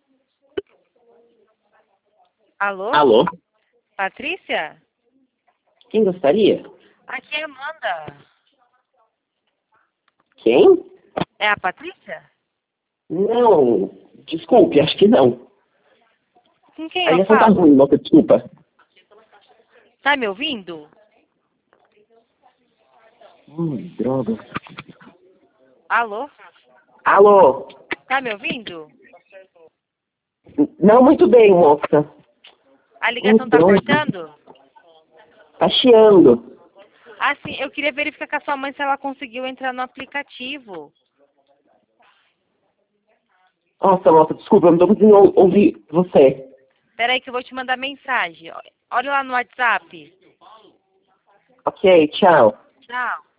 Alô? Alô? Patrícia? Quem gostaria? Aqui é a Amanda. Quem? É a Patrícia? Não, desculpe, acho que não. Com quem A eu ligação tá falo? ruim, moça, desculpa. Tá me ouvindo? Droga. Alô? Alô? Tá me ouvindo? Não muito bem, moça. A ligação tá Droga. cortando? Tá chiando. Ah, sim, eu queria verificar com a sua mãe se ela conseguiu entrar no aplicativo. Nossa, moça, desculpa, eu não tô conseguindo ouvir você. Peraí que eu vou te mandar mensagem. Olha lá no WhatsApp. Ok, tchau. Tchau.